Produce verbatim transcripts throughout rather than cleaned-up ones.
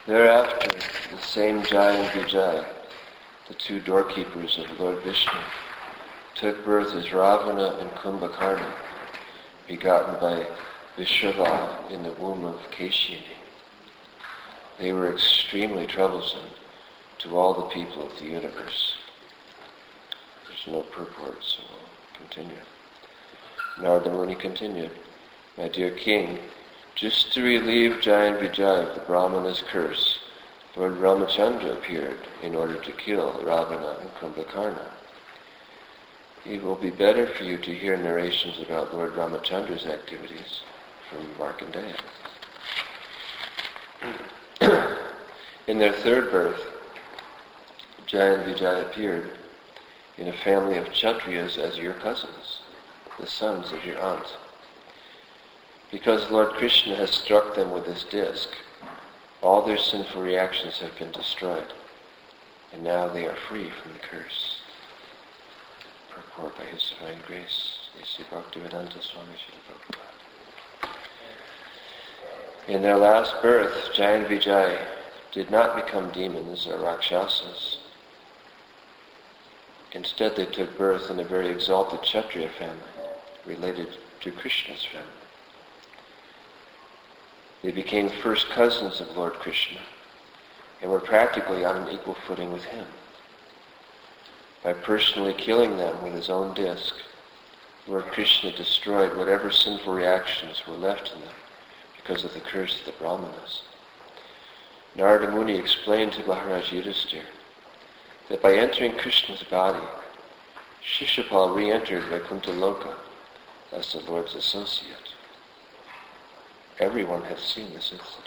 Thereafter, the same Jai and Vijay, the two doorkeepers of Lord Vishnu, took birth as Ravana and Kumbhakarna, begotten by Vishrava in the womb of Keshini. They were extremely troublesome to all the people of the universe. There's no purport, so we'll continue. Narada Muni continued, "My dear king, just to relieve Jai and Vijay of the Brahmana's curse, Lord Ramachandra appeared in order to kill Ravana and Kumbhakarna. It will be better for you to hear narrations about Lord Ramachandra's activities from Markandeya." In their third birth, Jai and Vijay appeared in a family of Kshatriyas as your cousins, the sons of your aunt. Because Lord Krishna has struck them with his disc, all their sinful reactions have been destroyed, and now they are free from the curse. Purport by His Divine Grace, A C Bhaktivedanta Swami Srila Prabhupada. In their last birth, Jai and Vijay did not become demons or rakshasas. Instead, they took birth in a very exalted Kshatriya family, related to Krishna's family. They became first cousins of Lord Krishna and were practically on an equal footing with him. By personally killing them with his own disc, Lord Krishna destroyed whatever sinful reactions were left in them because of the curse of the Brahmanas. Narada Muni explained to Maharaj Yudhisthira that by entering Krishna's body, Shishupal re-entered Vaikuntha Loka as the Lord's associate. Everyone has seen this incident.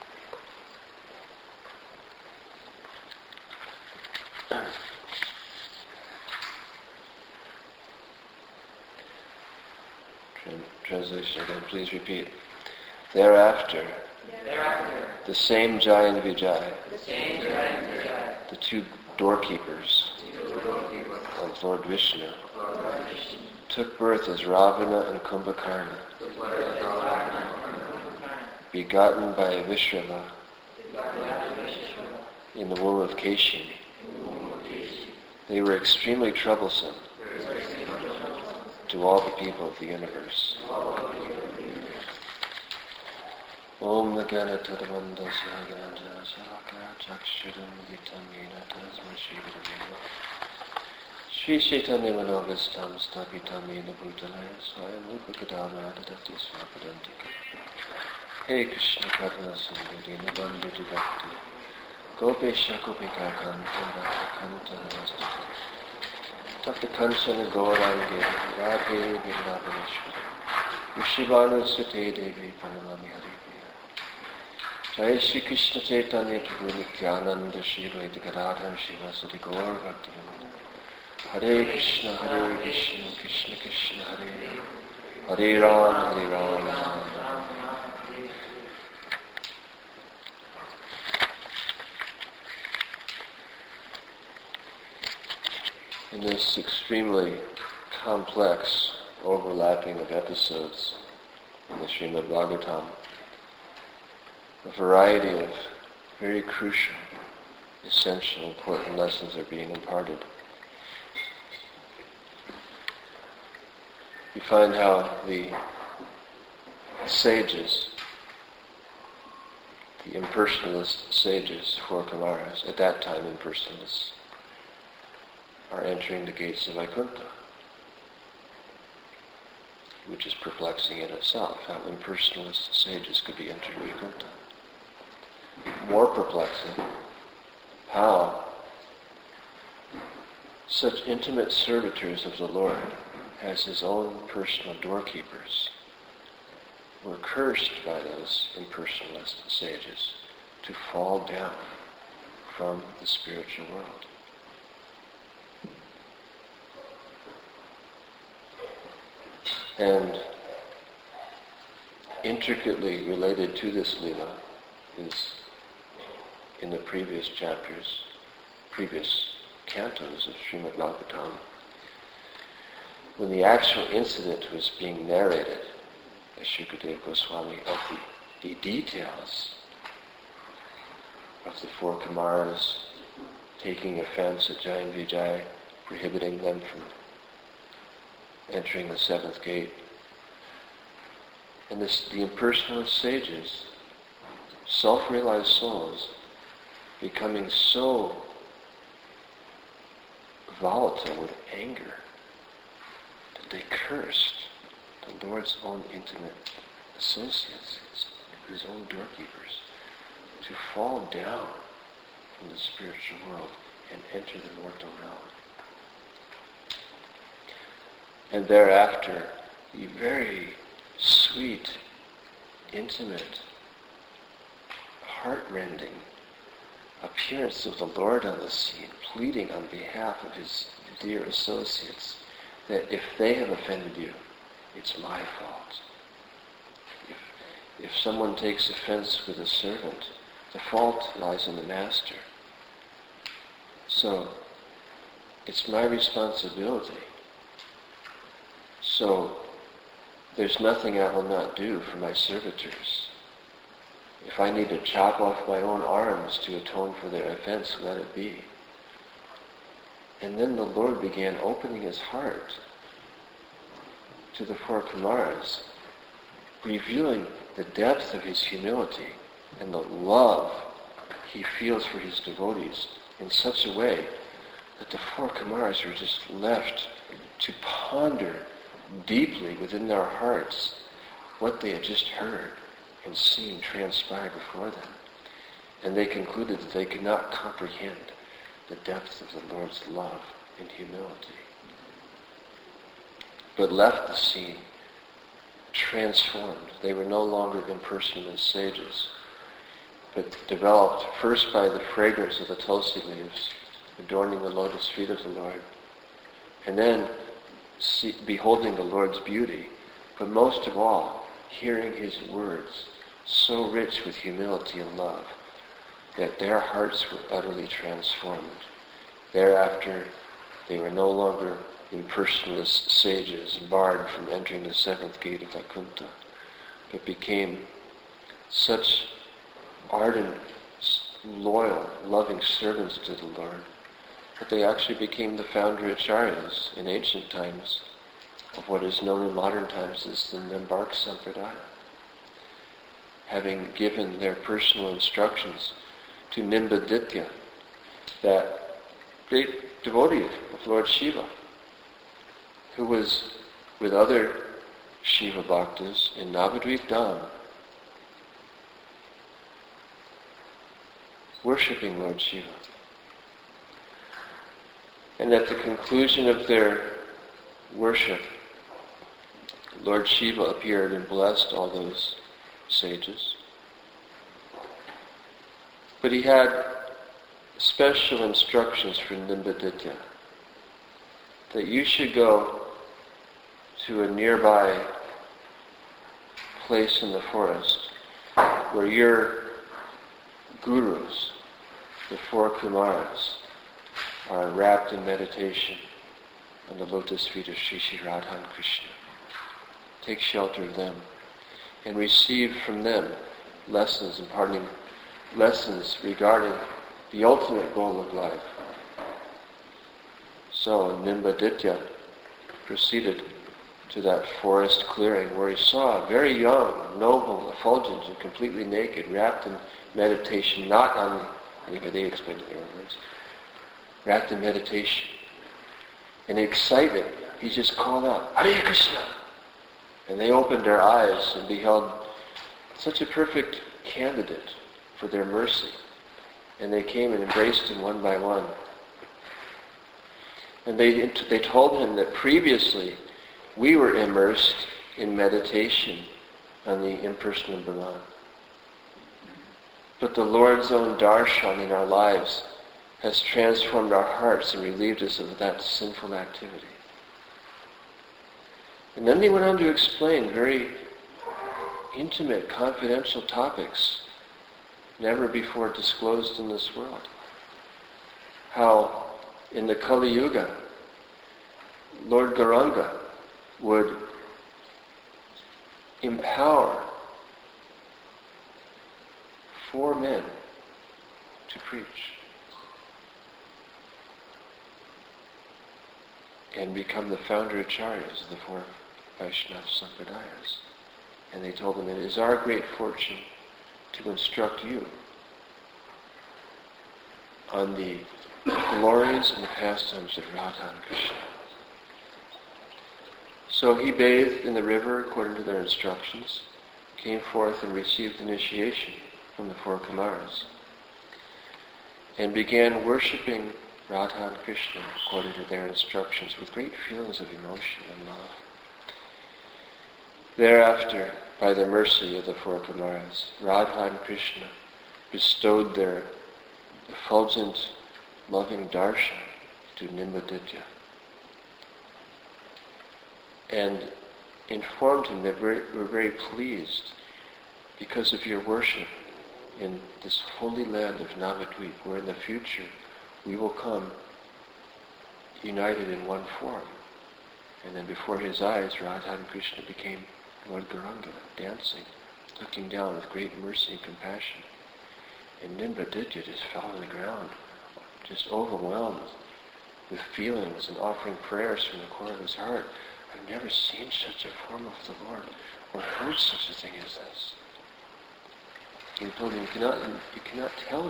Translation again, please repeat. Thereafter, Thereafter the same Jai and Vijay, the same Jai and Vijay, the two doorkeepers the doorkeepers of Lord Vishnu, of Lord Vishnu, took birth as Ravana and Kumbhakarna, took birth as Ravana and Kumbhakarna, begotten by Vishrava begotten by Vishnu, in the womb of Keshini. in the womb of Keshini. They were extremely troublesome They were extremely troublesome to all the people of the universe. to all the people of the universe. Om Nagana Tadavanda Sagananda Saraka Chakshuram Vitamina Tasma Shivadavina Shri Chaitanya Manogastam Stapitamina Bhutalaya Swayam Upakadama Adadati Swapadantika Hey Krishna Kadana Sundari Nabandhati Bhakti Gopesha Gopika Kanta Bhakta Kanta Nastata Takta Kansana Gaurangi Radhe Vrindavaneshwari Vishivanu Sute Devi Pranamami Hari Jai Shri Krishna Chaitanya Prabhu Nityananda Shri Advaita Gadadhar Srivasadi Gaur Bhaktivedanta Hare Krishna Hare Krishna Krishna Krishna Hare Hare Ram Hare Ram Ram Ram. In this extremely complex overlapping of episodes in the Srimad Bhagavatam, a variety of very crucial, essential, important lessons are being imparted. We find how the sages, the impersonalist sages, four Kumaras, at that time impersonalists, are entering the gates of Vaikuntha, which is perplexing in itself, how impersonalist sages could be entering Vaikuntha. More perplexing, how such intimate servitors of the Lord as his own personal doorkeepers were cursed by those impersonalist sages to fall down from the spiritual world. And intricately related to this Leela is in the previous chapters, previous cantos of Srimad Bhagavatam, when the actual incident was being narrated, as Shukadeva Goswami, of the, the details of the four Kumaras taking offense at Jayan Vijay, prohibiting them from entering the seventh gate. And this, the impersonalist sages, self-realized souls, becoming so volatile with anger that they cursed the Lord's own intimate associates, his, his own doorkeepers, to fall down from the spiritual world and enter the mortal realm. And thereafter, the very sweet, intimate, heart-rending appearance of the Lord on the scene, pleading on behalf of his dear associates that if they have offended you, it's my fault. If, if someone takes offense with a servant, the fault lies in the master. So, it's my responsibility. So, there's nothing I will not do for my servitors. If I need to chop off my own arms to atone for their offense, let it be. And then the Lord began opening his heart to the four Kumaras, revealing the depth of his humility and the love he feels for his devotees in such a way that the four Kumaras were just left to ponder deeply within their hearts what they had just heard and seen transpire before them. And they concluded that they could not comprehend the depth of the Lord's love and humility, but left the scene transformed. They were no longer impersonalist sages, but developed first by the fragrance of the tulsi leaves adorning the lotus feet of the Lord, and then see, beholding the Lord's beauty, but most of all, hearing his words, so rich with humility and love, that their hearts were utterly transformed. Thereafter, they were no longer impersonalist sages barred from entering the seventh gate of Vaikuntha, but became such ardent, loyal, loving servants to the Lord that they actually became the founder acharyas in ancient times of what is known in modern times as the Nimbark Sampradaya, having given their personal instructions to Nimbaditya, that great devotee of Lord Shiva, who was with other Shiva Bhaktas in Navadvip Dham, worshipping Lord Shiva. And at the conclusion of their worship, Lord Shiva appeared and blessed all those sages. But he had special instructions for Nimbaditya, that you should go to a nearby place in the forest where your gurus, the four Kumaras, are wrapped in meditation on the lotus feet of Sri Sri Radha and Krishna. Take shelter of them and receive from them lessons, imparting lessons regarding the ultimate goal of life. So Nimbaditya proceeded to that forest clearing where he saw a very young, noble, effulgent, and completely naked, wrapped in meditation, not on, anyway, they explained it in their words, wrapped in meditation. And excited, he just called out, Hare Krishna! And they opened their eyes and beheld such a perfect candidate for their mercy. And they came and embraced him one by one. And they, they told him that previously we were immersed in meditation on the impersonal Brahman. But the Lord's own darshan in our lives has transformed our hearts and relieved us of that sinful activity. And then they went on to explain very intimate, confidential topics never before disclosed in this world. How in the Kali Yuga, Lord Gauranga would empower four men to preach and become the founder acharyas of the four Vaishnava Sampradayas. And they told him, it is our great fortune to instruct you on the glories and the pastimes of Radha and Krishna. So he bathed in the river according to their instructions, came forth and received initiation from the four Kumaras, and began worshipping Radha and Krishna according to their instructions with great feelings of emotion and love. Thereafter, by the mercy of the four Kumaras, Radha and Krishna bestowed their effulgent, loving darshan to Nimbaditya and informed him that we're, we're very pleased because of your worship in this holy land of Navadvip, where in the future we will come united in one form. And then before his eyes, Radha and Krishna became Lord Gauranga, dancing, looking down with great mercy and compassion. And Nimbaditya just fell on the ground, just overwhelmed with feelings and offering prayers from the core of his heart. I've never seen such a form of the Lord or heard such a thing as this. He told him, you cannot, you cannot tell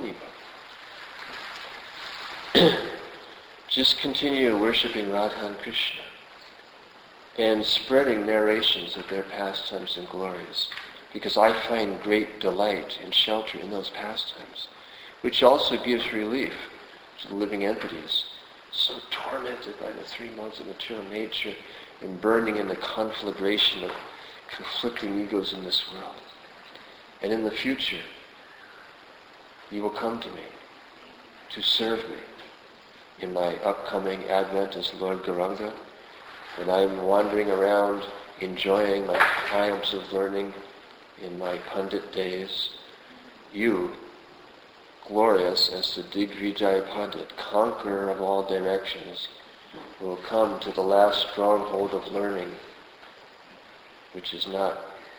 anybody. Just continue worshipping Radha and Krishna and spreading narrations of their pastimes and glories, because I find great delight and shelter in those pastimes, which also gives relief to the living entities, so tormented by the three modes of material nature and burning in the conflagration of conflicting egos in this world. And in the future, you will come to me to serve me in my upcoming advent as Lord Gauranga, when I am wandering around enjoying my triumphs of learning in my Pandit days. You, glorious as the Digvijaya Pandit, conqueror of all directions, will come to the last stronghold of learning, which is not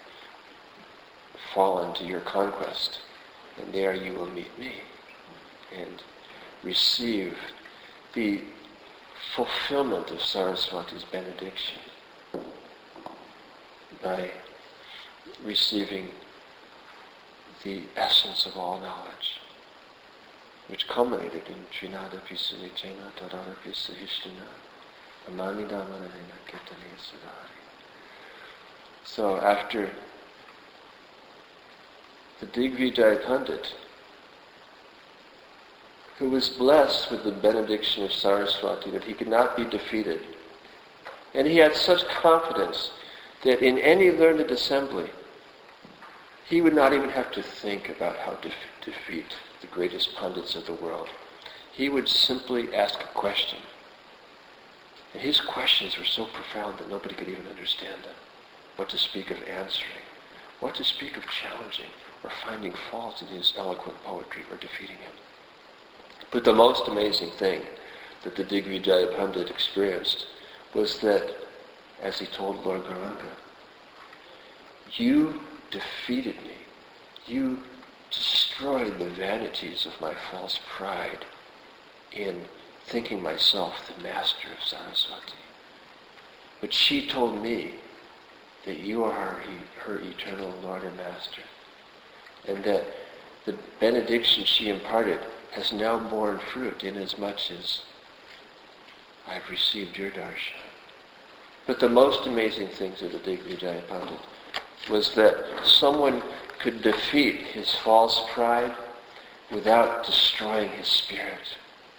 fallen to your conquest, and there you will meet me and receive the fulfillment of Saraswati's benediction by receiving the essence of all knowledge, which culminated in Trinada Pisa Vichena Tadana Pisa Hishtana Amanida Manavena Kirtaniya Sadhari. So after the Digvijaya Pandit, who was blessed with the benediction of Saraswati that he could not be defeated, and he had such confidence that in any learned assembly he would not even have to think about how to f- defeat the greatest pundits of the world. He would simply ask a question. And his questions were so profound that nobody could even understand them. What to speak of answering, what to speak of challenging or finding fault in his eloquent poetry or defeating him. But the most amazing thing that the Digvijaya Pandit experienced was that, as he told Lord Gauranga, you defeated me. You destroyed the vanities of my false pride in thinking myself the master of Saraswati. But she told me that you are her, her eternal Lord and Master, and that the benediction she imparted has now borne fruit inasmuch as I've received your darshan. But the most amazing things of the Digvijaya Pandit was that someone could defeat his false pride without destroying his spirit.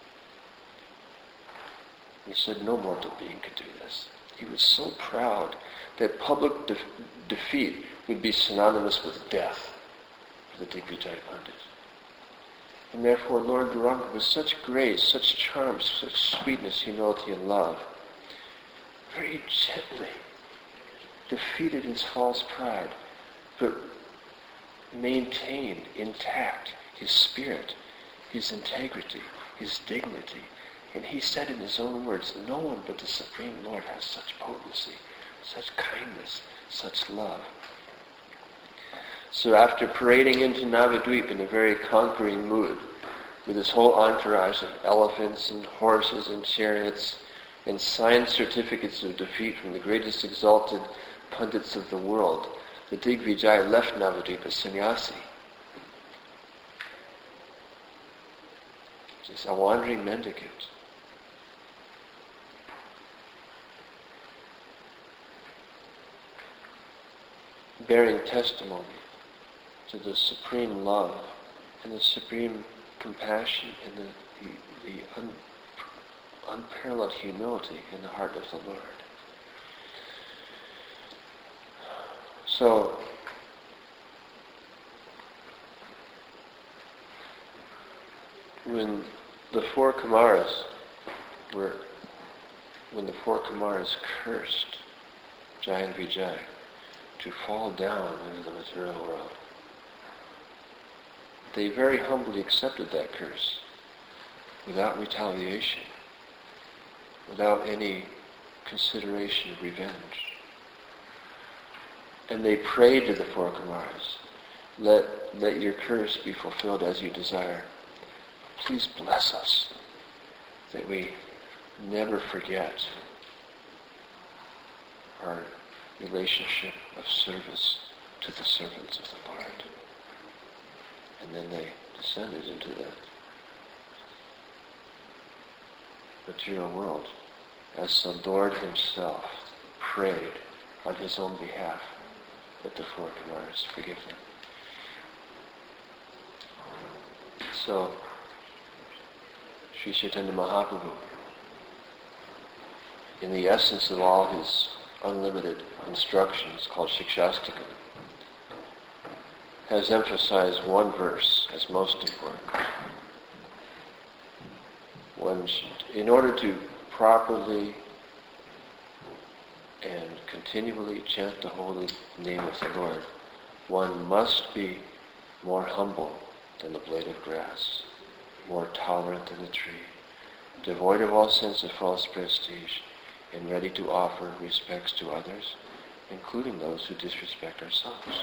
He said no mortal being could do this. He was so proud that public de- defeat would be synonymous with death for the Digvijaya Pandit. And therefore Lord Gauranga, with such grace, such charm, such sweetness, humility, and love, very gently defeated his false pride, but maintained intact his spirit, his integrity, his dignity. And he said in his own words, no one but the Supreme Lord has such potency, such kindness, such love. So after parading into Navadvip in a very conquering mood, with his whole entourage of elephants and horses and chariots and signed certificates of defeat from the greatest exalted pundits of the world, the Digvijaya left Navadvip as sannyasi. Just a wandering mendicant. Bearing testimony to the supreme love and the supreme compassion and the, the, the un, unparalleled humility in the heart of the Lord. So, when the four Kumaras were, when the four Kumaras cursed Jaya and Vijay to fall down into the material world, they very humbly accepted that curse without retaliation, without any consideration of revenge. And they prayed to the four Kumaras, let, let your curse be fulfilled as you desire. Please bless us that we never forget our relationship of service to the servants of the Lord. And then they descended into the material world as the Lord himself prayed on his own behalf that the four Kumaras forgive them. So, Sri Chaitanya Mahaprabhu, in the essence of all his unlimited instructions called Shikshastakam, has emphasized one verse as most important. One should, in order to properly and continually chant the holy name of the Lord, one must be more humble than the blade of grass, more tolerant than the tree, devoid of all sense of false prestige, and ready to offer respects to others, including those who disrespect ourselves.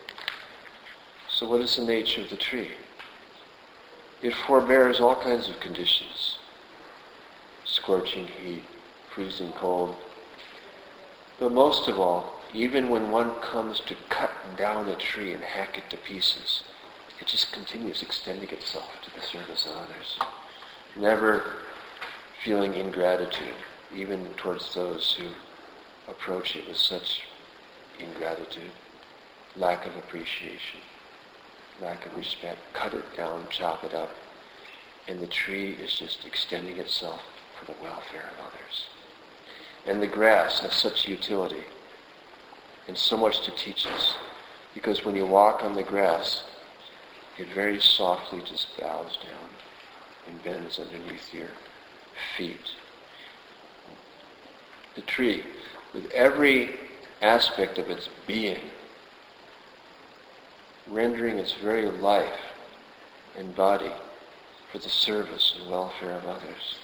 So what is the nature of the tree? It forbears all kinds of conditions, scorching heat, freezing cold. But most of all, even when one comes to cut down a tree and hack it to pieces, it just continues extending itself to the service of others, never feeling ingratitude, even towards those who approach it with such ingratitude, lack of appreciation, lack of respect. Cut it down, chop it up, and the tree is just extending itself for the welfare of others. And the grass has such utility and so much to teach us, because when you walk on the grass, it very softly just bows down and bends underneath your feet. The tree, with every aspect of its being, rendering its very life and body for the service and welfare of others.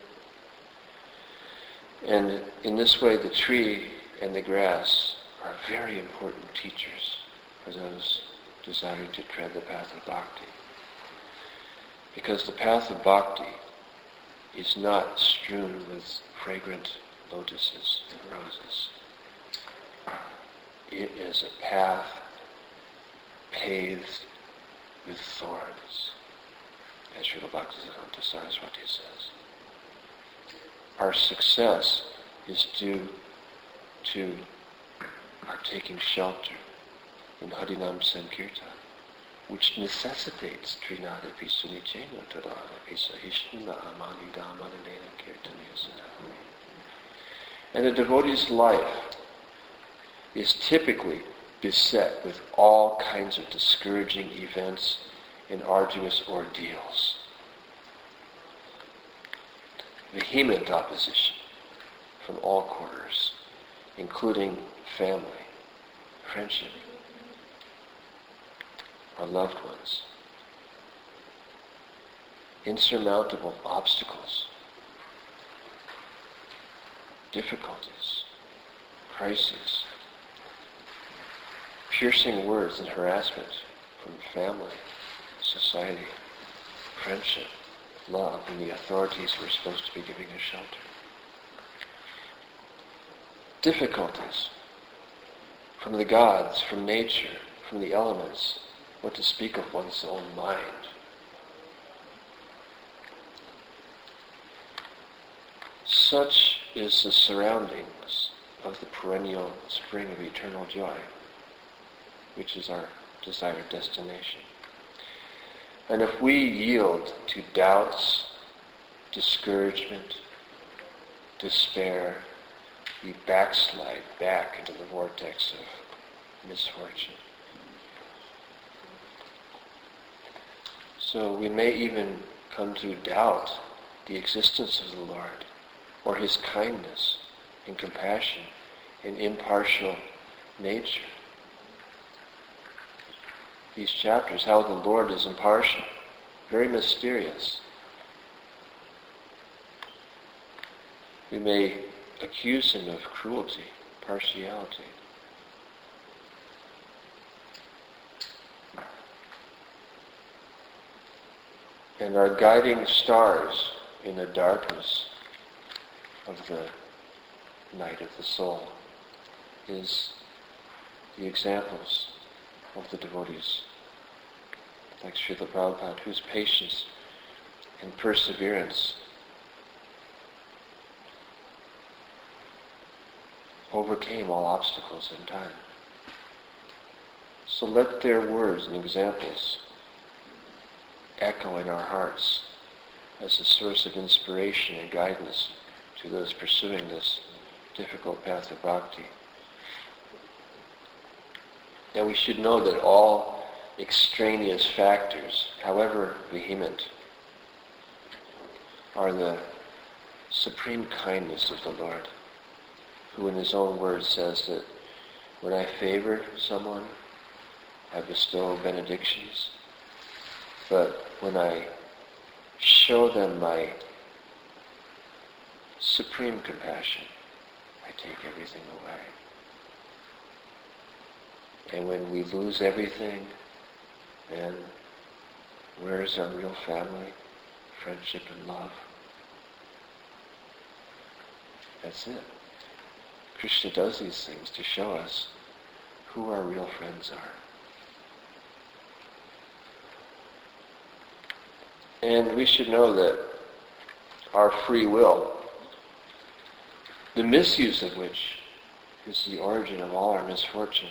And in this way, the tree and the grass are very important teachers for those desiring to tread the path of bhakti. Because the path of bhakti is not strewn with fragrant lotuses and roses. It is a path paved with thorns, as Srila Bhaktisiddhanta Saraswati says. Our success is due to our taking shelter in Harinam Sankirtan, which necessitates Trinadapi Sunichena Tadanapi Sahishna Amani Damananena Kirtaniya Sadhana. And a devotee's life is typically beset with all kinds of discouraging events and arduous ordeals. Vehement opposition from all quarters, including family, friendship, our loved ones. Insurmountable obstacles, difficulties, crises, piercing words and harassment from family, society, friendship, love, and the authorities who are supposed to be giving us shelter. Difficulties from the gods, from nature, from the elements, what to speak of one's own mind. Such is the surroundings of the perennial spring of eternal joy, which is our desired destination. And if we yield to doubts, discouragement, despair, we backslide back into the vortex of misfortune. So we may even come to doubt the existence of the Lord, or his kindness and compassion and impartial nature. These chapters, how the Lord is impartial, very mysterious. We may accuse him of cruelty, partiality. And our guiding stars in the darkness of the night of the soul is the examples of the devotees, like Srila Prabhupada, whose patience and perseverance overcame all obstacles in time. So let their words and examples echo in our hearts as a source of inspiration and guidance to those pursuing this difficult path of bhakti. And we should know that all extraneous factors, however vehement, are the supreme kindness of the Lord, who in his own words says that when I favor someone, I bestow benedictions, but when I show them my supreme compassion, I take everything away. And when we lose everything, then where is our real family, friendship and love? That's it. Krishna does these things to show us who our real friends are. And we should know that our free will, the misuse of which is the origin of all our misfortune,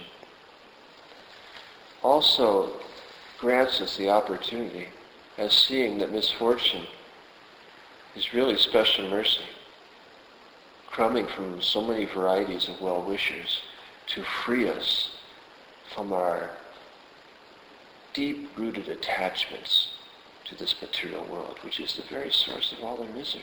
also grants us the opportunity, as seeing that misfortune is really special mercy, coming from so many varieties of well-wishers, to free us from our deep-rooted attachments to this material world, which is the very source of all our misery.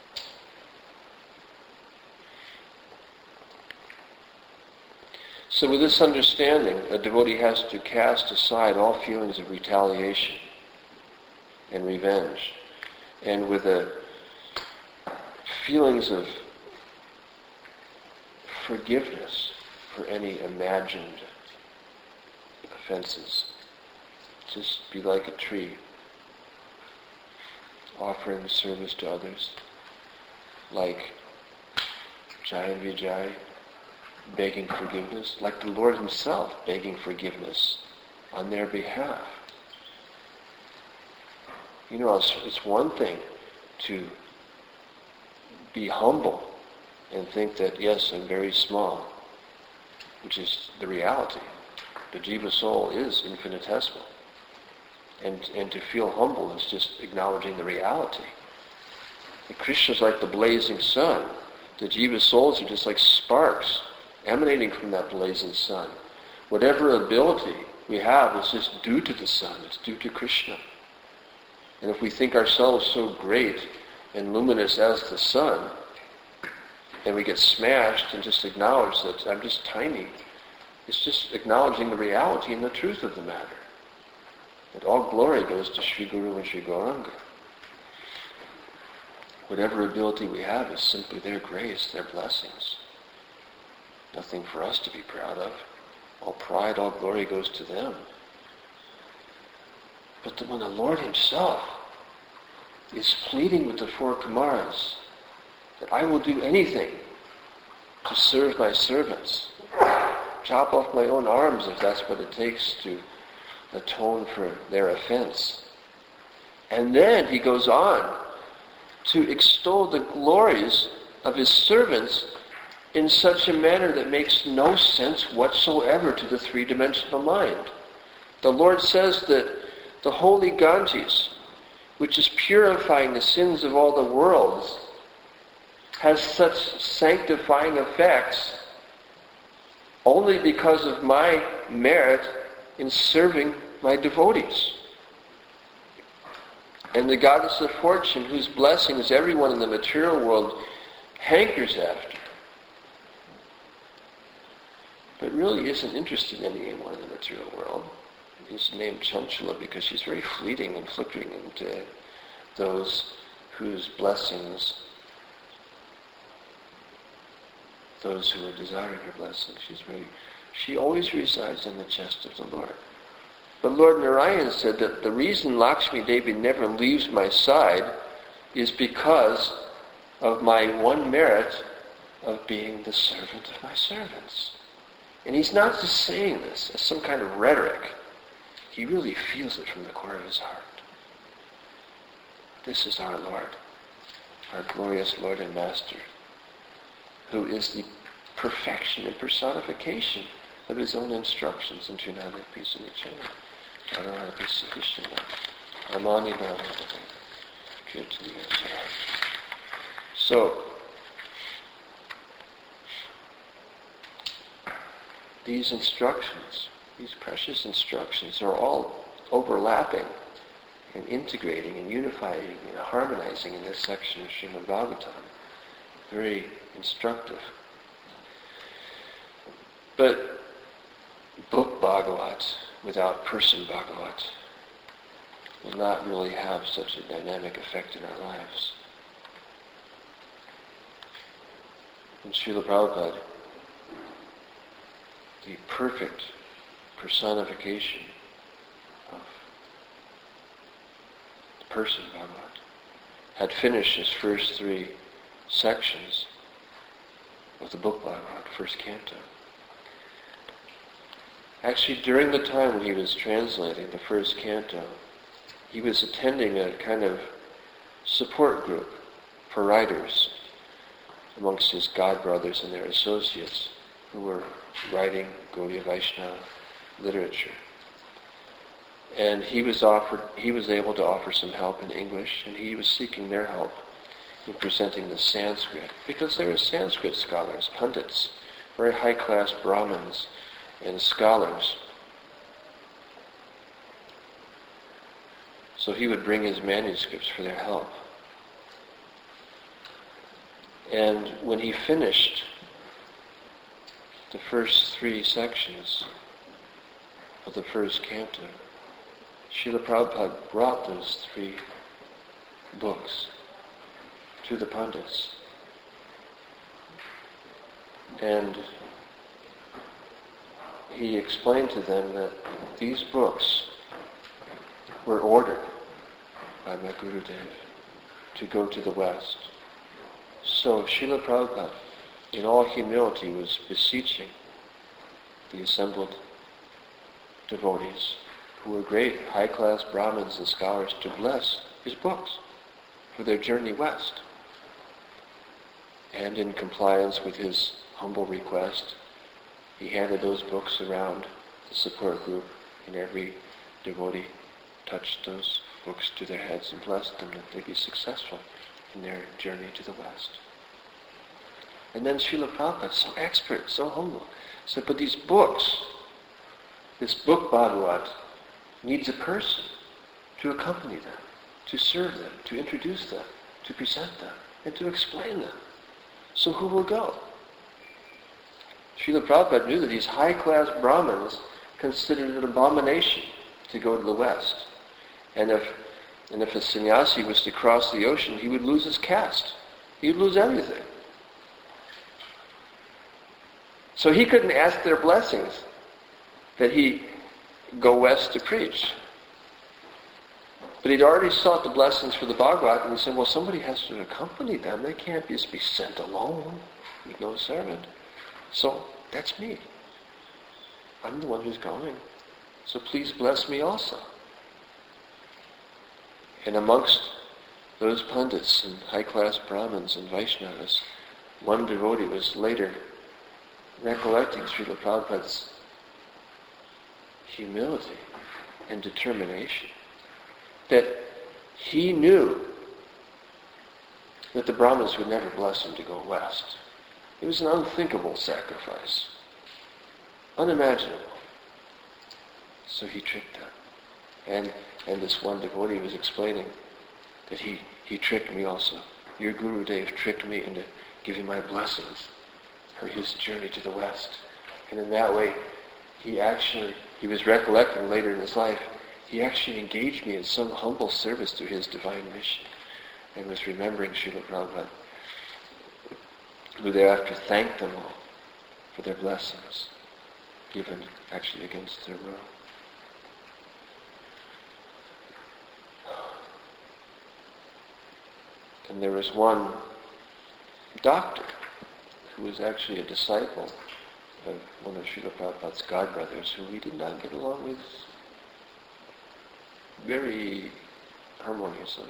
So with this understanding, a devotee has to cast aside all feelings of retaliation and revenge, and with the feelings of forgiveness for any imagined offenses. Just be like a tree, offering service to others, like Jai and Vijay, begging forgiveness, like the Lord himself begging forgiveness on their behalf. You know, it's, it's one thing to be humble and think that, yes, I'm very small, which is the reality. The jiva soul is infinitesimal. And, and to feel humble is just acknowledging the reality. And Krishna is like the blazing sun. The jiva souls are just like sparks emanating from that blazing sun. Whatever ability we have is just due to the sun. It's due to Krishna. And if we think ourselves so great and luminous as the sun, and we get smashed and just acknowledge that I'm just tiny, it's just acknowledging the reality and the truth of the matter. That all glory goes to Sri Guru and Sri Gauranga. Whatever ability we have is simply their grace, their blessings. Nothing for us to be proud of. All pride, all glory goes to them. But the, when the Lord himself is pleading with the four Kumaras that I will do anything to serve my servants. Chop off my own arms if that's what it takes to atone for their offense. And then he goes on to extol the glories of his servants in such a manner that makes no sense whatsoever to the three-dimensional mind. The Lord says that the holy Ganges, which is purifying the sins of all the worlds, has such sanctifying effects only because of my merit in serving my devotees. And the goddess of fortune, whose blessings everyone in the material world hankers after, but really isn't interested in anyone in the material world. He's named Chanchala because she's very fleeting and flickering into those whose blessings, those who are desiring her blessings. She's very, she always resides in the chest of the Lord. But Lord Narayan said that the reason Lakshmi Devi never leaves my side is because of my one merit of being the servant of my servants. And he's not just saying this as some kind of rhetoric. He really feels it from the core of his heart. This is our Lord, our glorious Lord and Master, who is the perfection and personification of his own instructions in Trinadha Pisanichana. Arahati Siddhishana. Amani Bhavati. Kirtani. So, these instructions, these precious instructions, are all overlapping and integrating and unifying and harmonizing in this section of Srimad Bhagavatam. Very instructive. But book Bhagavat without person Bhagavat will not really have such a dynamic effect in our lives. In Srila Prabhupada, the perfect personification of the person Bhagavat had finished his first three sections of the book Bhagavat, first canto. Actually, during the time when he was translating the first canto, he was attending a kind of support group for writers amongst his godbrothers and their associates who were writing Gaudiya Vaishnava literature. And he was offered, he was able to offer some help in English, and he was seeking their help in presenting the Sanskrit, because there were Sanskrit scholars, pundits, very high-class Brahmins and scholars. So he would bring his manuscripts for their help. And when he finished the first three sections of the first canto, Srila Prabhupada brought those three books to the pundits. And he explained to them that these books were ordered by my Gurudev to go to the West. So Srila Prabhupada, in all humility, was beseeching the assembled devotees, who were great high-class Brahmins and scholars, to bless his books for their journey west. And in compliance with his humble request, he handed those books around the support group, and every devotee touched those books to their heads and blessed them that they be successful in their journey to the West. And then Srila Prabhupada, so expert, so humble, said, but these books, this book Bhagavat, needs a person to accompany them, to serve them, to introduce them, to present them, and to explain them. So who will go? Srila Prabhupada knew that these high-class Brahmins considered it an abomination to go to the West. And if and if a sannyasi was to cross the ocean, he would lose his caste. He would lose everything. So he couldn't ask their blessings that he go west to preach. But he'd already sought the blessings for the Bhagavad, and he said, well, somebody has to accompany them. They can't just be sent alone with no servant. So that's me. I'm the one who's going. So please bless me also. And amongst those pundits and high-class Brahmins and Vaishnavas, one devotee was later recollecting Srila Prabhupada's humility and determination. That he knew that the Brahmins would never bless him to go west. It was an unthinkable sacrifice. Unimaginable. So he tricked them. And and this one devotee was explaining that he, he tricked me also. Your Guru Dev tricked me into giving my blessings for his journey to the west. And in that way, he actually, he was recollecting later in his life, he actually engaged me in some humble service to his divine mission and was remembering Srila Prabhupada, who thereafter thanked them all for their blessings, given actually against their will. And there was one doctor who was actually a disciple of one of Srila Prabhupada's godbrothers, who we did not get along with very harmoniously.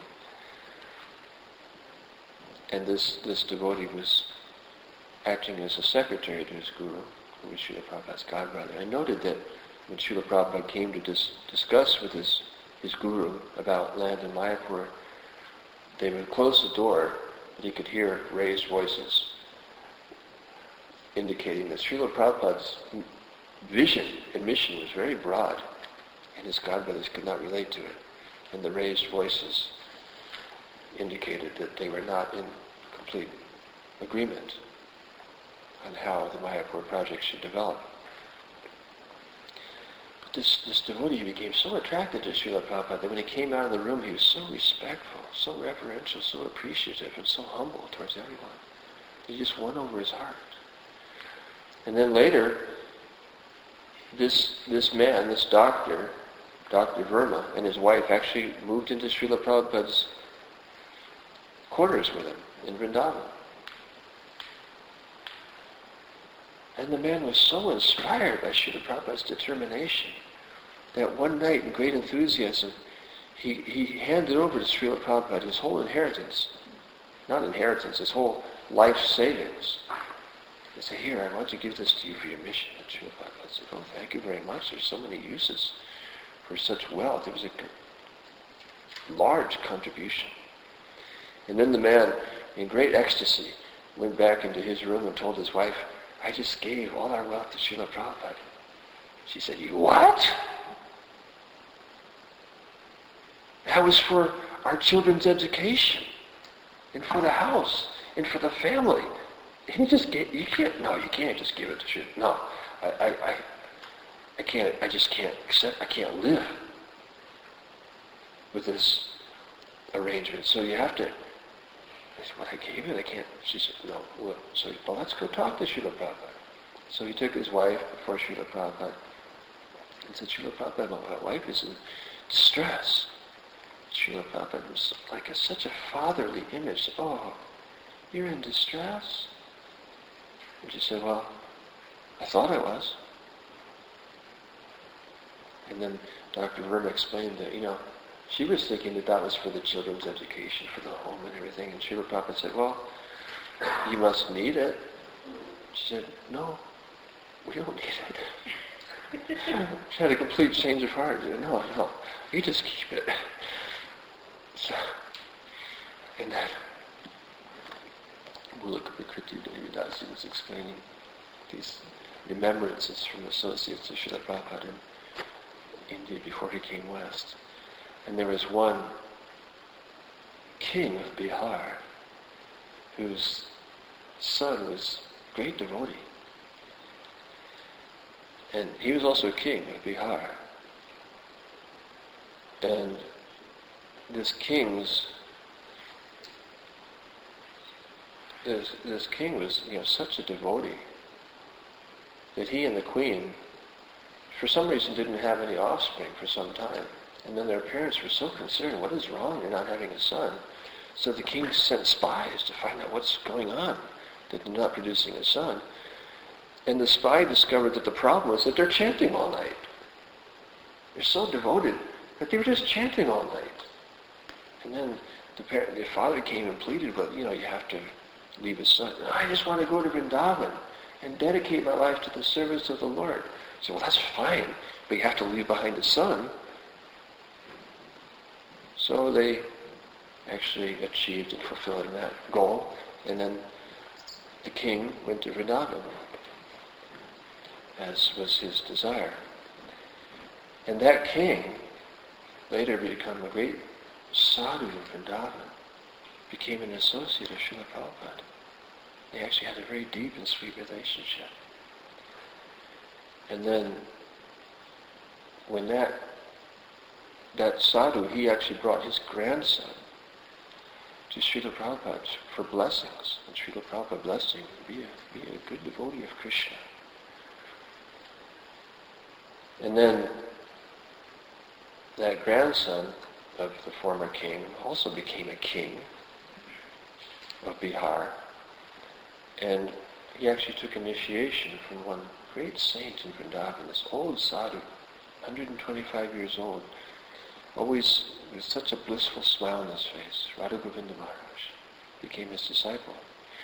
And this, this devotee was acting as a secretary to his guru, who was Srila Prabhupada's godbrother. I noted that when Srila Prabhupada came to dis- discuss with his, his guru about land in Mayapur, they would close the door, but he could hear raised voices indicating that Srila Prabhupada's vision and mission was very broad, and his godbrothers could not relate to it. And the raised voices indicated that they were not in complete agreement on how the Mayapur project should develop. But this, this devotee became so attracted to Srila Prabhupada that when he came out of the room, he was so respectful, so reverential, so appreciative, and so humble towards everyone. He just won over his heart. And then later, this this man, this doctor, Doctor Verma, and his wife actually moved into Srila Prabhupada's quarters with him in Vrindavan. And the man was so inspired by Srila Prabhupada's determination that one night in great enthusiasm, he, he handed over to Srila Prabhupada his whole inheritance. Not inheritance, his whole life savings. He said, here, I want to give this to you for your mission. And Srila Prabhupada said, oh, thank you very much. There's so many uses for such wealth. It was a large contribution. And then the man, in great ecstasy, went back into his room and told his wife, I just gave all our wealth to Srila Prabhupada. She said, you what? That was for our children's education, and for the house, and for the family. And you just get, you can't, no, you can't just give it to Srila. No, I, I, I, I can't, I just can't accept, I can't live with this arrangement. So you have to, I said, what I gave it, I can't. She said, no. Well, so, well, let's go talk to Srila Prabhupada. So he took his wife before Srila Prabhupada and said, Srila Prabhupada, my wife is in distress. Srila Prabhupada was like a, such a fatherly image. Oh, you're in distress? And she said, well, I thought I was. And then Doctor Verma explained that, you know, she was thinking that that was for the children's education, for the home and everything. And Srila Prabhupada said, well, you must need it. She said, no, we don't need it. She had a complete change of heart. She said, no, no, you just keep it. So, and that Mulaka Prakriti Devidasi was explaining these remembrances from associates of Srila Prabhupada in India before he came west. And there was one king of Bihar whose son was a great devotee. And he was also king of Bihar. And this king's this, this king was, you know, such a devotee that he and the queen, for some reason, didn't have any offspring for some time. And then their parents were so concerned, what is wrong? They're not having a son. So the king sent spies to find out what's going on, that they're not producing a son. And the spy discovered that the problem was that they're chanting all night. They're so devoted that they were just chanting all night. And then the, parent, the father came and pleaded, but you know, you have to leave his son. I just want to go to Vrindavan and dedicate my life to the service of the Lord. So, well, that's fine, but you have to leave behind a son. So they actually achieved and fulfilled that goal, and then the king went to Vrindavan, as was his desire. And that king later became a great sadhu in Vrindavan, became an associate of Srila Prabhupada. They actually had a very deep and sweet relationship. And then when that that sadhu, he actually brought his grandson to Srila Prabhupada for blessings. And Srila Prabhupada blessed him to be a, be a good devotee of Krishna. And then that grandson of the former king also became a king of Bihar. And he actually took initiation from one great saint in Vrindavan, this old sadhu, one hundred twenty-five years old, always with such a blissful smile on his face. Radha Govinda Maharaj became his disciple,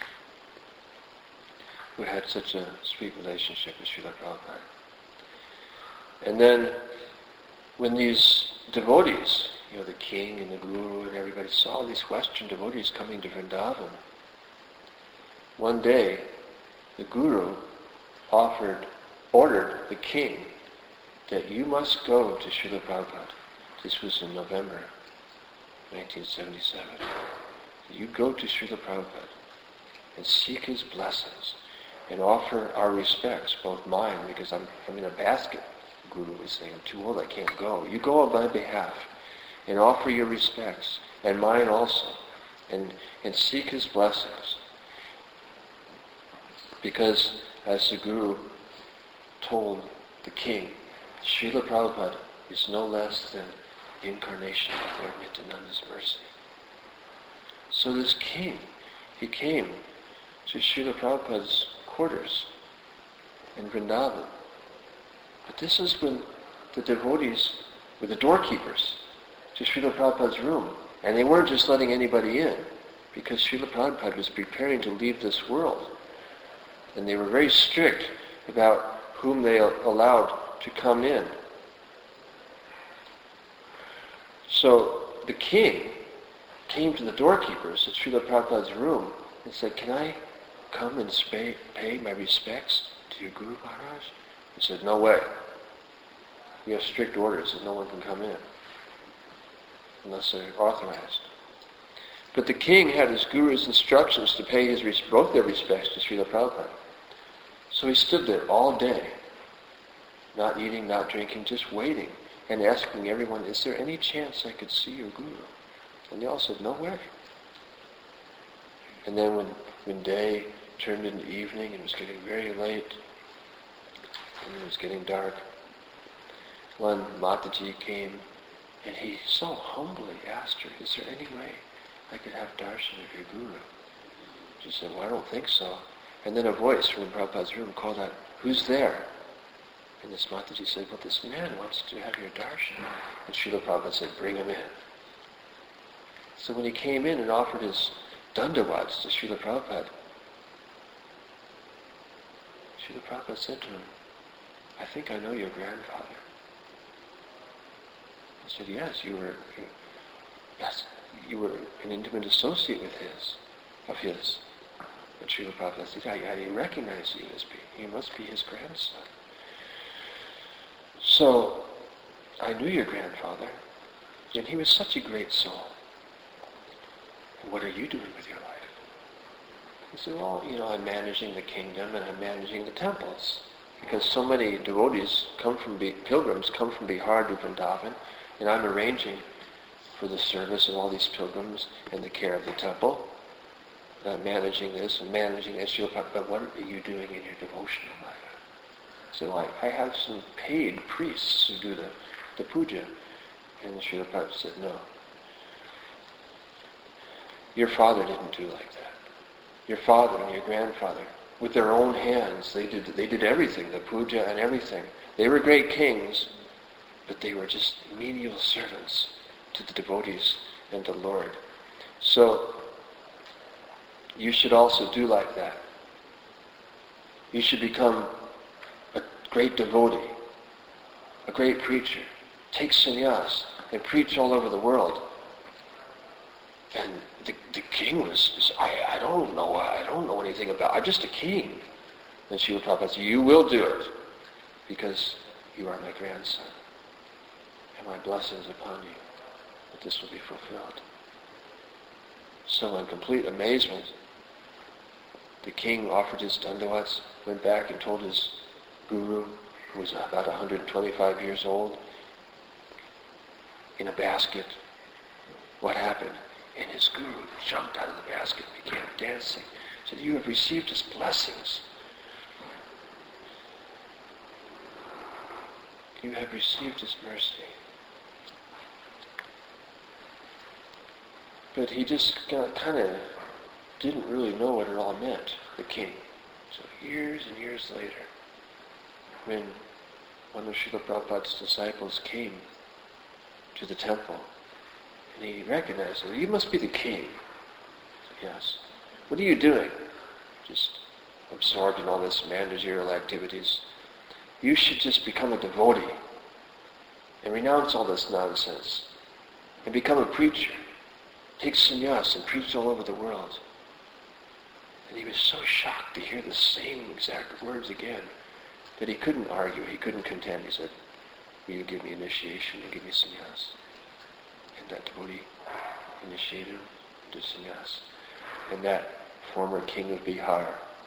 who had such a sweet relationship with Srila Prabhupada. And then when these devotees, you know, the king and the guru and everybody saw these Western devotees coming to Vrindavan, one day the guru offered, ordered the king that you must go to Srila Prabhupada. This was in November nineteen seventy-seven. You go to Srila Prabhupada and seek his blessings and offer our respects, both mine, because I'm, I'm in a basket. The guru was saying, I'm too old, I can't go. You go on my behalf and offer your respects, and mine also, and, and seek his blessings. Because, as the guru told the king, Srila Prabhupada is no less than the incarnation of Lord Nityananda's mercy. So this king, he came to Srila Prabhupada's quarters in Vrindavan. But this is when the devotees were the doorkeepers to Srila Prabhupada's room. And they weren't just letting anybody in, because Srila Prabhupada was preparing to leave this world. And they were very strict about whom they allowed to come in. So the king came to the doorkeepers at Srila Prabhupada's room and said, can I come and pay, pay my respects to your Guru Maharaj? He said, no way. We have strict orders that no one can come in unless they're authorized. But the king had his guru's instructions to pay his both their respects to Srila Prabhupada. So he stood there all day, not eating, not drinking, just waiting and asking everyone, is there any chance I could see your guru? And they all said, no way. And then when, when day turned into evening and it was getting very late and it was getting dark, one Mataji came and he so humbly asked her, is there any way I could have darshan of your guru? She said, well, I don't think so. And then a voice from Prabhupada's room called out, who's there? And this Mataji said, well, this man wants to have your darshan. And Srila Prabhupada said, bring him in. So when he came in and offered his dandavats to Srila Prabhupada, Srila Prabhupada said to him, I think I know your grandfather. He said, yes, you were, you, yes, you were an intimate associate with his, of his. And Srila Prabhupada said, I, I didn't recognize you as being, you must be his grandson. So, I knew your grandfather, and he was such a great soul. What are you doing with your life? He said, well, you know, I'm managing the kingdom and I'm managing the temples. Because so many devotees come from, pilgrims come from Bihar to Vrindavan, and I'm arranging for the service of all these pilgrims and the care of the temple. And I'm managing this and managing this. But what are you doing in your devotional life? So I, I have some paid priests who do the, the puja. And Srila Prabhupada said, no. Your father didn't do like that. Your father and your grandfather, with their own hands, they did they did everything, the puja and everything. They were great kings, but they were just menial servants to the devotees and the Lord. So, you should also do like that. You should become a great devotee, a great preacher. Take sannyas and preach all over the world. And the, the king was, was I, I don't know, I don't know anything about, I'm just a king. And Srila Prabhupada said, you will do it, because you are my grandson. And my blessings upon you, that this will be fulfilled. So in complete amazement, the king offered his dandavats, went back and told his guru, who was about one hundred twenty-five years old, in a basket, what happened. And his guru jumped out of the basket and began dancing. He said, you have received his blessings. You have received his mercy. But he just kind of didn't really know what it all meant, the king. So years and years later, when one of Srila Prabhupada's disciples came to the temple, and he recognized him, you must be the king. He said, yes. What are you doing? Just absorbed in all this managerial activities. You should just become a devotee and renounce all this nonsense and become a preacher. Take sannyas and preach all over the world. And he was so shocked to hear the same exact words again that he couldn't argue, he couldn't contend. He said, will you give me initiation and give me sannyas? And that devotee initiated him into sannyas. And that former king of Bihar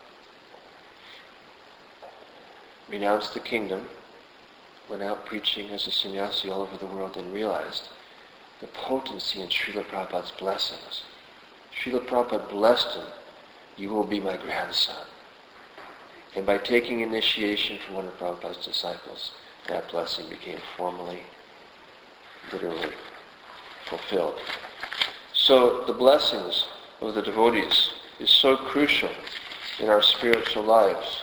renounced the kingdom, went out preaching as a sannyasi all over the world, and realized the potency in Srila Prabhupada's blessings. Srila Prabhupada blessed him, you will be my grandson. And by taking initiation from one of Prabhupada's disciples, that blessing became formally, literally fulfilled. So the blessings of the devotees is so crucial in our spiritual lives.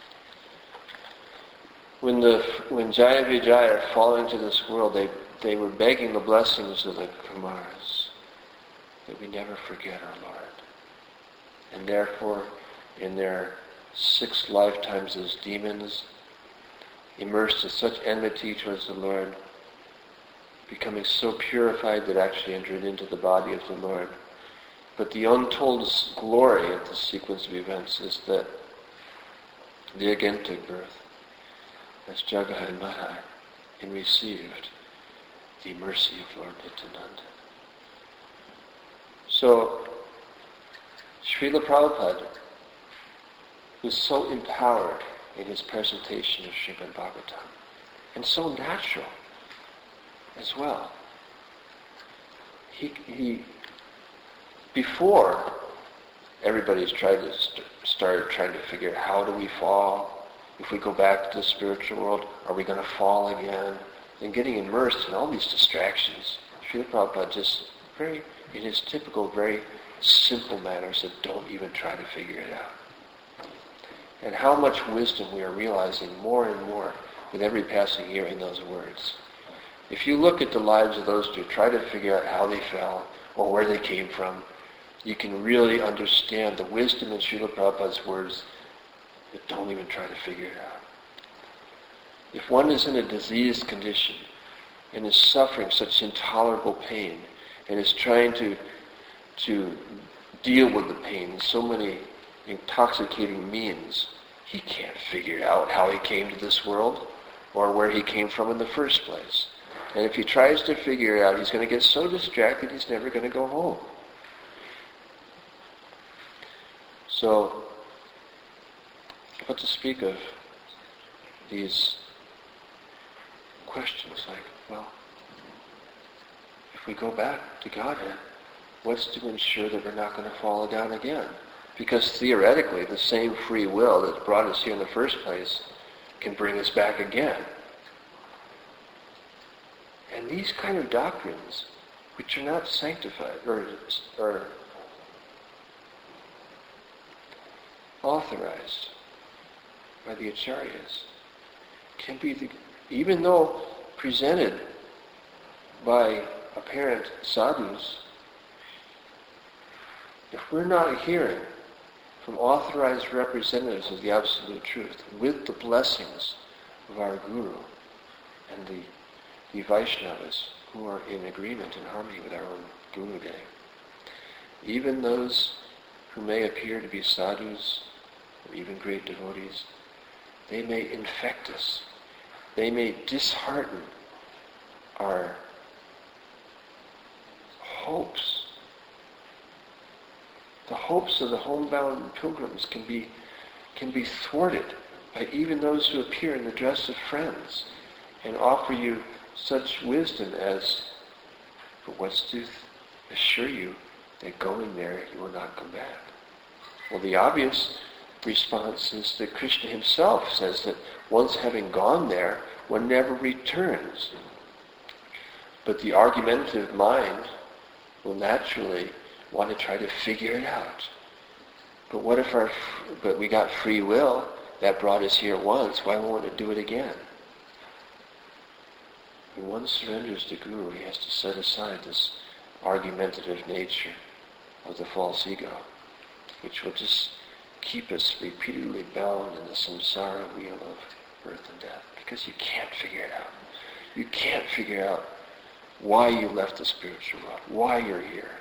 When the when Jaya Vijaya are falling to this world, they they were begging the blessings of the Kumaras that we never forget our Lord. And therefore, in their six lifetimes as demons, immersed in such enmity towards the Lord, becoming so purified that actually entered into the body of the Lord. But the untold glory of this sequence of events is that they again took birth as Jagai and Madhai and received the mercy of Lord Nityananda. So, Srila Prabhupada was so empowered in his presentation of Srimad Bhagavatam, and so natural as well. He, he before everybody's tried to st- started trying to figure out how do we fall? If we go back to the spiritual world, are we going to fall again? And getting immersed in all these distractions, Srila Prabhupada just very, in his typical, very simple manner, said, don't even try to figure it out. And how much wisdom we are realizing more and more with every passing year in those words. If you look at the lives of those two, try to figure out how they fell or where they came from, you can really understand the wisdom in Srila Prabhupada's words, but don't even try to figure it out. If one is in a diseased condition and is suffering such intolerable pain and is trying to to deal with the pain in so many intoxicating means, he can't figure out how he came to this world or where he came from in the first place. And if he tries to figure it out, he's going to get so distracted he's never going to go home. So, what to speak of these questions like, well, if we go back to Godhead, what's to ensure that we're not going to fall down again? Because theoretically, the same free will that brought us here in the first place can bring us back again. And these kind of doctrines, which are not sanctified or, or authorized by the acharyas, can be, the, even though presented by apparent sadhus, if we're not hearing from authorized representatives of the Absolute Truth with the blessings of our Guru and the, the Vaishnavas who are in agreement and harmony with our own Guru Day, even those who may appear to be sadhus or even great devotees, they may infect us. They may dishearten our hopes. The hopes of the homebound pilgrims can be can be thwarted by even those who appear in the dress of friends and offer you such wisdom as, but what's to assure you that going there you will not come back? Well, the obvious response is that Krishna himself says that once having gone there, one never returns. But the argumentative mind will naturally want to try to figure it out. But what if our, but we got free will that brought us here once, why won't it do it again? When one surrenders to Guru, he has to set aside this argumentative nature of the false ego, which will just keep us repeatedly bound in the samsara wheel of birth and death, because you can't figure it out. You can't figure out why you left the spiritual world, why you're here.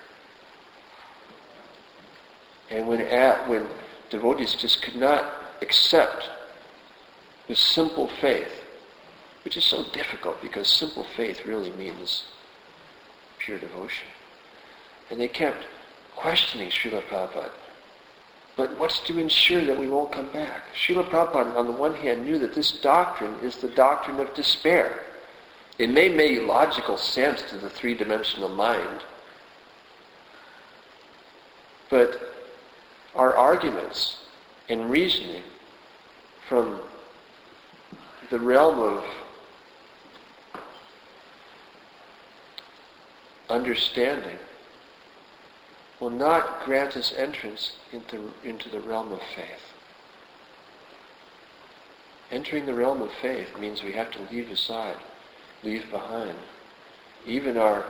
And when at, when devotees just could not accept with simple faith, which is so difficult because simple faith really means pure devotion. And they kept questioning Srila Prabhupada. But what's to ensure that we won't come back? Srila Prabhupada, on the one hand, knew that this doctrine is the doctrine of despair. It may make logical sense to the three-dimensional mind, but our arguments and reasoning from the realm of understanding will not grant us entrance into, into the realm of faith. Entering the realm of faith means we have to leave aside, leave behind, even our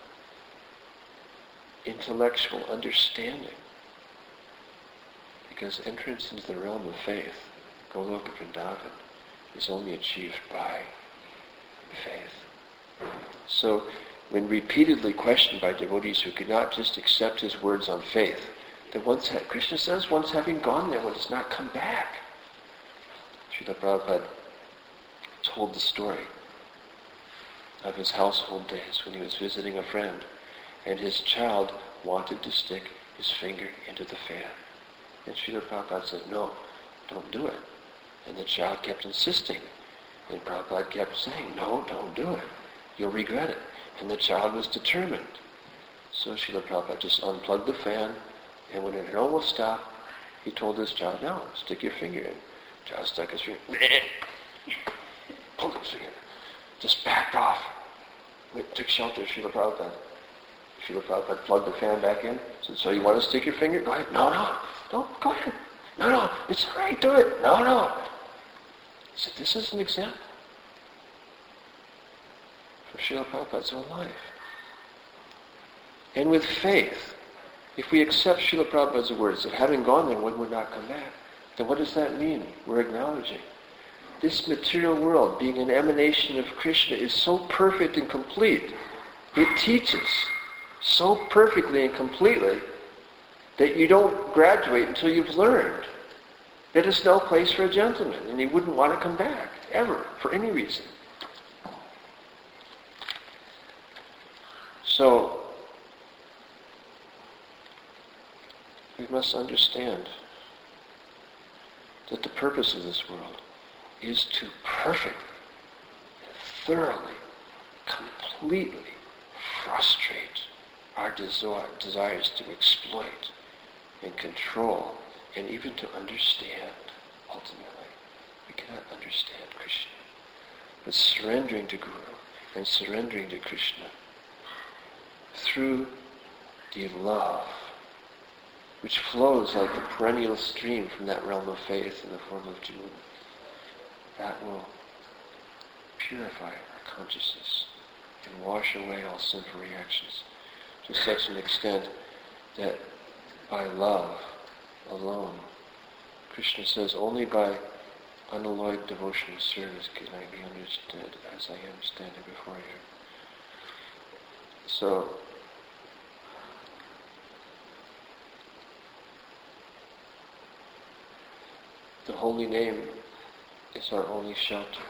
intellectual understanding. Because entrance into the realm of faith, Goloka Vrindavan, is only achieved by faith. So, when repeatedly questioned by devotees who could not just accept his words on faith, that once, ha- Krishna says, once having gone there, one does not come back. Srila Prabhupada told the story of his household days when he was visiting a friend, and his child wanted to stick his finger into the fan. And Srila Prabhupada said, no, don't do it. And the child kept insisting. And Prabhupada kept saying, no, don't do it. You'll regret it. And the child was determined. So Srila Prabhupada just unplugged the fan, and when it had almost stopped, he told this child, no, stick your finger in. The child stuck his finger, pulled his finger, just backed off. Went, took shelter of Srila Prabhupada. Srila Prabhupada plugged the fan back in, said, so you want to stick your finger? Go ahead. No, no, don't, go ahead. No, no, it's all right, do it. No, no. He said, this is an example for Srila Prabhupada's own life. And with faith, if we accept Srila Prabhupada's words that having gone there, one would not come back, then what does that mean? We're acknowledging this material world, being an emanation of Krishna, is so perfect and complete. It teaches so perfectly and completely that you don't graduate until you've learned that it's no place for a gentleman, and he wouldn't want to come back, ever, for any reason. So, we must understand that the purpose of this world is to perfectly, thoroughly, completely frustrate our desire, desires to exploit and control and even to understand, ultimately. We cannot understand Krishna. But surrendering to Guru and surrendering to Krishna through the love which flows like the perennial stream from that realm of faith in the form of Jnana. That will purify our consciousness and wash away all sinful reactions to such an extent that by love alone, Krishna says, only by unalloyed devotional service can I be understood as I am standing before you. So, the holy name is our only shelter.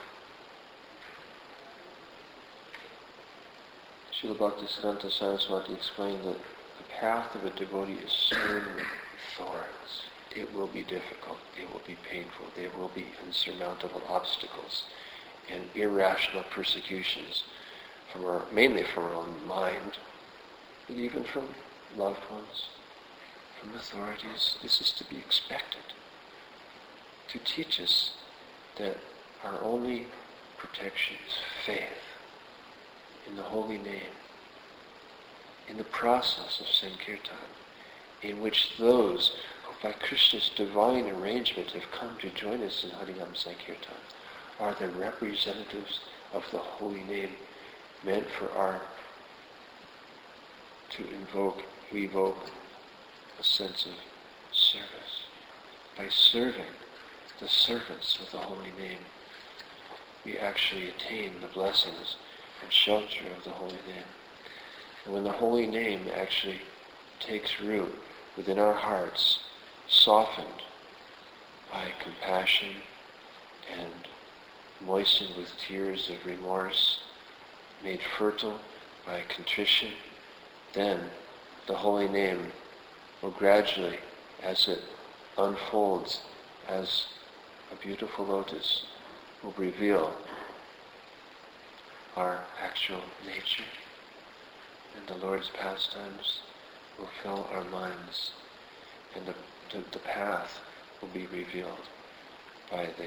Srila Bhaktisiddhanta Saraswati explained that the path of a devotee is strewn with thorns. It will be difficult, it will be painful, there will be insurmountable obstacles and irrational persecutions, from our, mainly from our own mind, but even from loved ones, from authorities. This is to be expected, to teach us that our only protection is faith in the holy name, in the process of Sankirtan, in which those who by Krishna's divine arrangement have come to join us in Harinam Sankirtan are the representatives of the holy name meant for our to invoke, evoke a sense of service. By serving the servants of the holy name, we actually attain the blessings and shelter of the holy name. And when the holy name actually takes root within our hearts, softened by compassion and moistened with tears of remorse, made fertile by contrition, then the holy name will gradually, as it unfolds as a beautiful lotus, will reveal our actual nature, and the Lord's pastimes will fill our minds, and the, the, the path will be revealed by the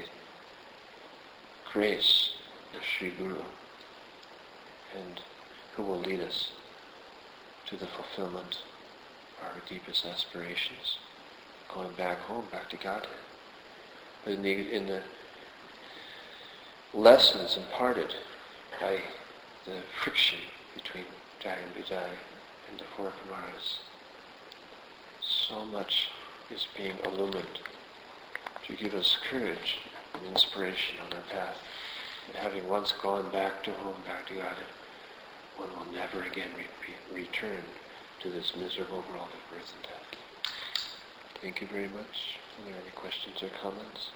grace of Sri Guru, and who will lead us to the fulfillment of our deepest aspirations, going back home, back to Godhead. But in the, in the lessons imparted by the friction between Jai and Vijay and the four Kumaras, so much is being illumined to give us courage and inspiration on our path. And having once gone back to home, back to Godhead, one will never again re- return to this miserable world of birth and death. Thank you very much. Are there any questions or comments?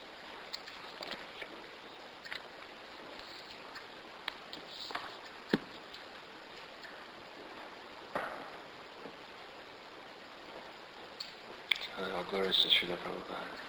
All glories to Srila Prabhupada.